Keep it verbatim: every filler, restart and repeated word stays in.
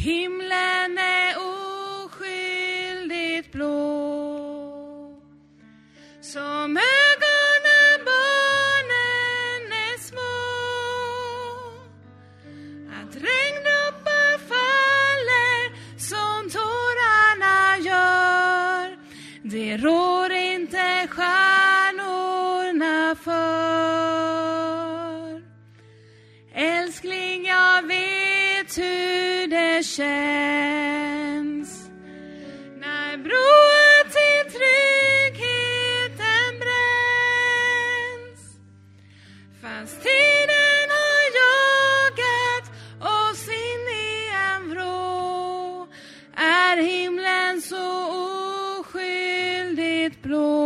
Himlen är oskyldigt blå. Som ögonen barnen är små. Att regndroppar faller som tårarna gör. Det rår inte stjärnorna för. Älskling, jag vet hur det känns. När broar till tryggheten bränns. Fast tiden har jagat oss in i en vrå. Är himlen så oskyldigt blå.